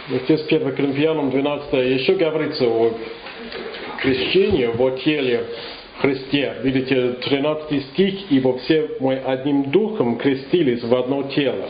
Здесь 1 Коринфянам 12 еще говорится о крещении во теле Христе. Видите, 13 стих, «Ибо все мы одним духом крестились в одно тело».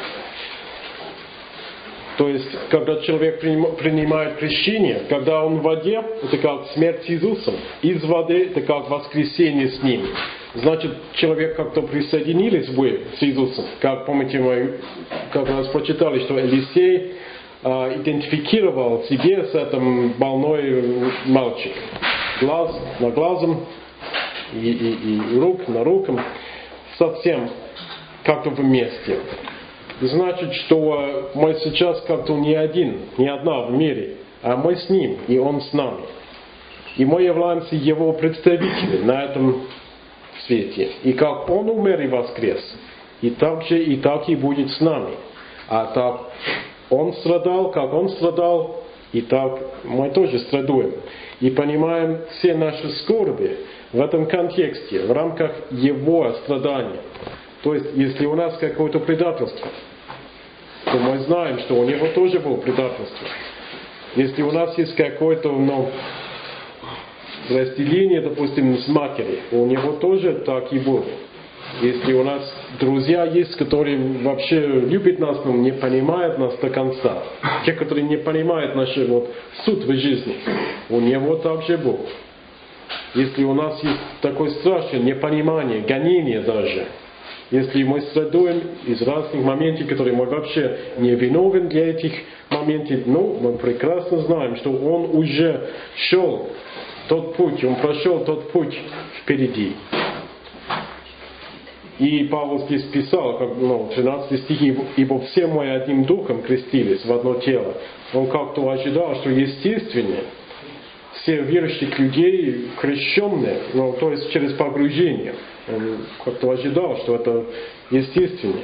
То есть, когда человек принимает крещение, когда он в воде, это как смерть с Иисусом, из воды это как воскресение с Ним. Значит, человек как-то присоединились вы с Иисусом. Как помните, мы как раз прочитали, что Елисей идентифицировал себе с этим больной мальчик. Глаз на глазом и рук на рукам. Совсем как-то вместе. Значит, что мы сейчас как-то не один, не одна в мире, а мы с Ним, и Он с нами. И мы являемся Его представителями на этом свете. И как Он умер и воскрес, и так и будет с нами. А так Он страдал, как Он страдал, и так мы тоже страдаем. И понимаем все наши скорби в этом контексте, в рамках Его страдания. То есть, если у нас какое-то предательство, то мы знаем, что у Него тоже было предательство. Если у нас есть какое-то разделение, допустим, с матерью, у Него тоже так и было. Если у нас друзья есть, которые вообще любят нас, но не понимают нас до конца, те, которые не понимают наш суть в жизни, у Него также было. Если у нас есть такое страшное непонимание, гонение даже, если мы страдаем из разных моментов, которые мы вообще не виновны для этих моментов, мы прекрасно знаем, что Он уже шел тот путь, Он прошел тот путь впереди. И Павел здесь писал, 13 стих, «Ибо все мы одним духом крестились в одно тело». Он как-то ожидал, что естественно, все верующих людей крещенные, то есть через погружение. Он как-то ожидал, что это естественно.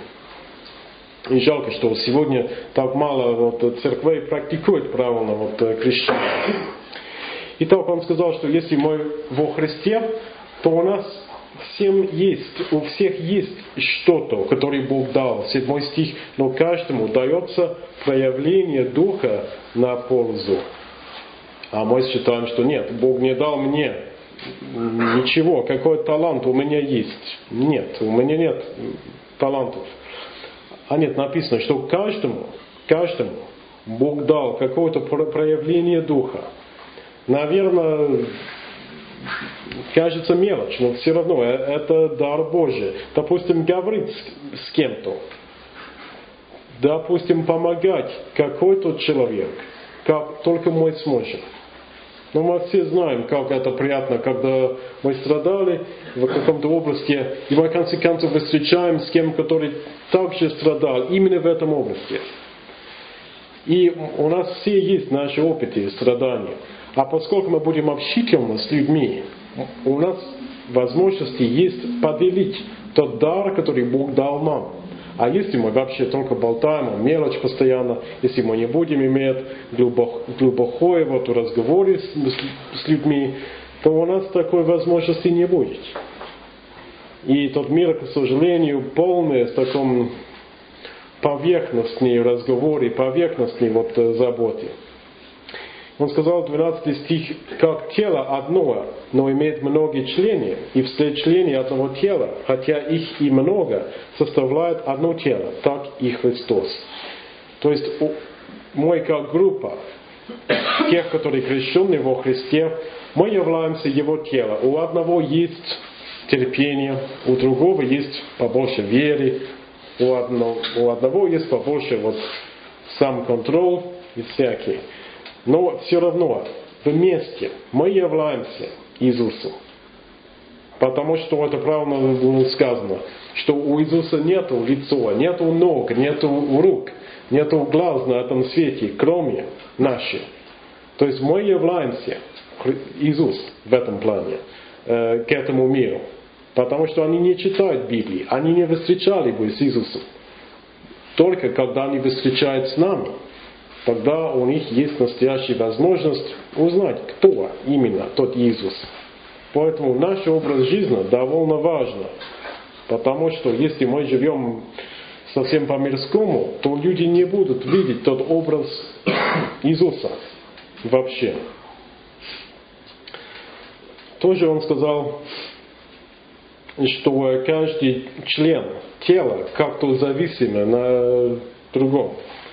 И жалко, что сегодня так мало церквей практикуют правильно крещение. Итак, он сказал, что если мы во Христе, то у нас всем есть, у всех есть что-то, которое Бог дал. 7 стих, но каждому дается проявление Духа на пользу. А мы считаем, что нет, Бог не дал мне ничего, какой талант у меня есть. Нет, у меня нет талантов. А нет, написано, что каждому Бог дал какое-то проявление Духа. Наверное, кажется мелочь, но все равно это дар Божий. Допустим, говорить с кем-то. Допустим, помогать какой-то человек, как только мы сможем. Но мы все знаем, как это приятно, когда мы страдали в каком-то области, и мы в конце концов встречаем с кем, который также страдал именно в этом области. И у нас все есть наши опыты страдания. А поскольку мы будем общительны с людьми, у нас возможности есть поделить тот дар, который Бог дал нам. А если мы вообще только болтаем о мелочь постоянно, если мы не будем иметь глубокой разговоре с людьми, то у нас такой возможности не будет. И тот мир, к сожалению, полный с таком поверхностной разговоре, поверхностной заботе. Он сказал, 12 стих, как тело одно, но имеет многие члены, и все члены одного тела, хотя их и много, составляют одно тело, так и Христос. То есть мы как группа, тех, которые крещены во Христе, мы являемся Его телом. У одного есть терпение, у другого есть побольше веры, у одного есть побольше самоконтроль и всякие. Но все равно вместе мы являемся Иисусом. Потому что это правильно было сказано, что у Иисуса нету лица, нету ног, нету рук, нету глаз на этом свете, кроме наших. То есть мы являемся Иисус в этом плане, к этому миру. Потому что они не читают Библии, они не встречали бы с Иисусом. Только когда они встречают с нами, тогда у них есть настоящая возможность узнать, кто именно тот Иисус. Поэтому наш образ жизни довольно важен. Потому что если мы живем совсем по-мирскому, то люди не будут видеть тот образ Иисуса вообще. Тоже он сказал, что каждый член тела как-то зависим на другом.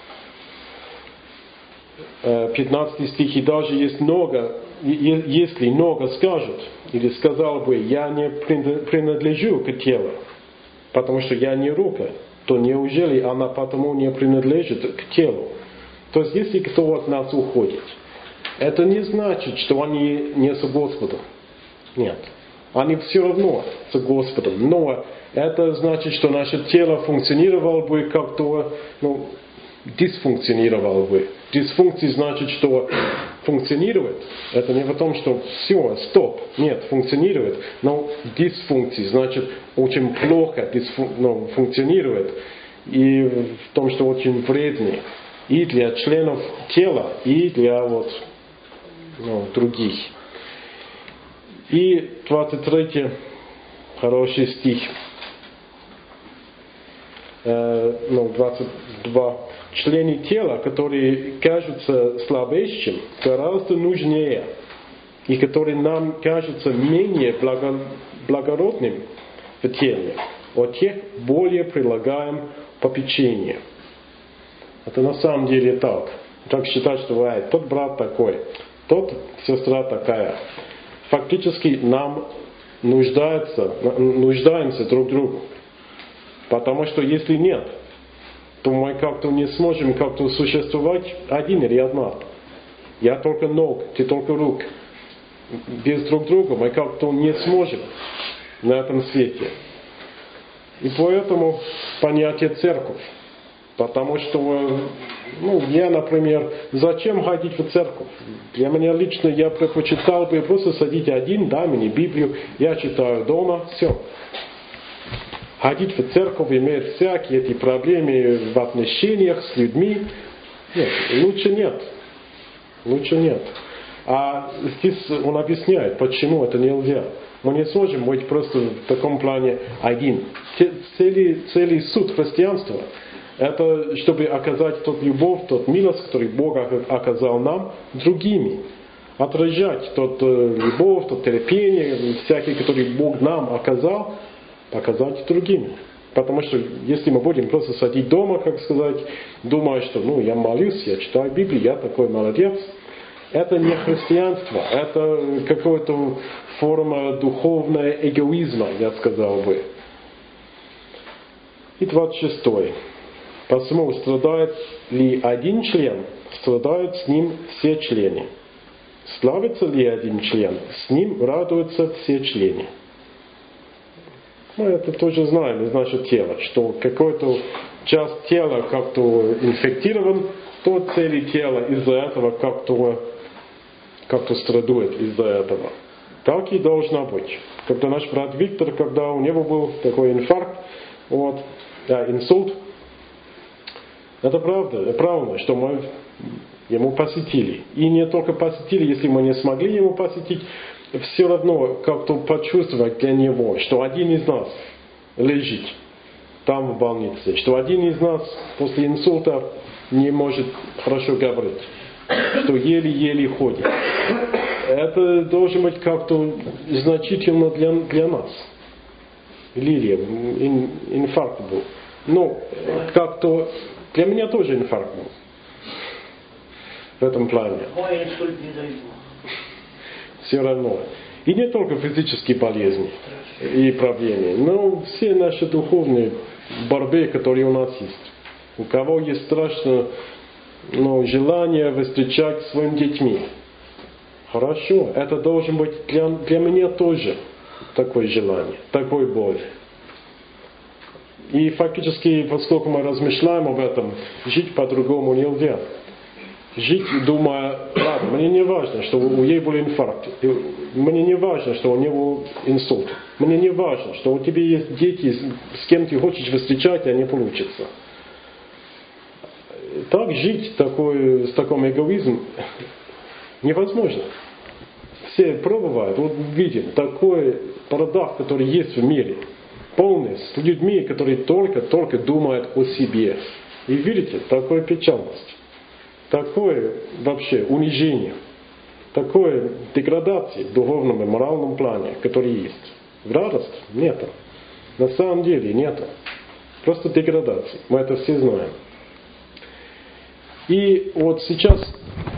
15 стих, и даже если много скажут, или сказал бы, я не принадлежу к телу, потому что я не рука, то неужели она потому не принадлежит к телу? То есть, если кто от нас уходит, это не значит, что они не с Господом. Нет. Они все равно с Господом. Но это значит, что наше тело функционировало бы как-то, дисфункционировало бы. Дисфункция значит, что функционирует. Это не в том, что все, стоп. Нет, функционирует. Но дисфункция значит очень плохо функционирует. И в том, что очень вредный. И для членов тела, и для других. И 23 хороший стих. 22. Члены тела, которые кажутся слабеющим, гораздо нужнее, и которые нам кажутся менее благородным в теле, от тех более прилагаем попечение. Это на самом деле так. Так считать, что тот брат такой, тот сестра такая. Фактически нам нуждаемся друг в другу. Потому что если нет, то мы как-то не сможем как-то существовать один или одна. Я только ног, ты только рук. Без друг друга мы как-то не сможем на этом свете. И поэтому понятие церковь. Потому что, я, например, зачем ходить в церковь? Для меня лично я предпочитал бы просто садить один, дай мне Библию, я читаю дома, все. Ходить в церковь, иметь всякие эти проблемы в отношениях с людьми. Нет, лучше нет. Лучше нет. А здесь он объясняет, почему это нельзя. Мы не сможем быть просто в таком плане один. Целый суд христианства – это чтобы оказать тот любовь, тот милость, который Бог оказал нам, другими. Отражать тот любовь, тот терпение, всякие, которые Бог нам оказал, показать другим. Потому что если мы будем просто сидеть дома, как сказать, думая, что я молюсь, я читаю Библию, я такой молодец, это не христианство, это какая-то форма духовного эгоизма, я сказал бы. И 26. Посему страдает ли один член, страдают с ним все члены. Славится ли один член, с ним радуются все члены. Мы это тоже знаем из нашего тела, что какой-то часть тела как-то инфектирован, то целое тело из-за этого как-то страдает из-за этого. Так и должно быть. Когда наш брат Виктор, когда у него был такой инфаркт, инсульт, это правда, что мы ему посетили. И не только посетили, если мы не смогли ему посетить, все равно как-то почувствовать для него, что один из нас лежит там в больнице, что один из нас после инсульта не может хорошо говорить, что еле-еле ходит. Это должно быть как-то значительно для нас. Лилия, инфаркт был. Как-то для меня тоже инфаркт был. В этом плане. Мой инсульт не дойду. Все равно. И не только физические болезни и проблемы, но все наши духовные борьбы, которые у нас есть. У кого есть страшное желание встречать с своими детьми. Хорошо, это должен быть для меня тоже такое желание, такой боль. И фактически, поскольку мы размышляем об этом, жить по-другому нельзя. Жить, думая, ладно, мне не важно, что у нее был инфаркт. Мне не важно, что у него инсульт. Мне не важно, что у тебя есть дети, с кем ты хочешь встречать, а не получится. Так жить с таким эгоизмом невозможно. Все пробовают, видим, такой парадокс, который есть в мире. полны с людьми, которые только думают о себе. И видите, такая печальность, такое вообще унижение, такое деградация в духовном и моральном плане, который есть. Радость нету. На самом деле нету. Просто деградация. Мы это все знаем. И вот сейчас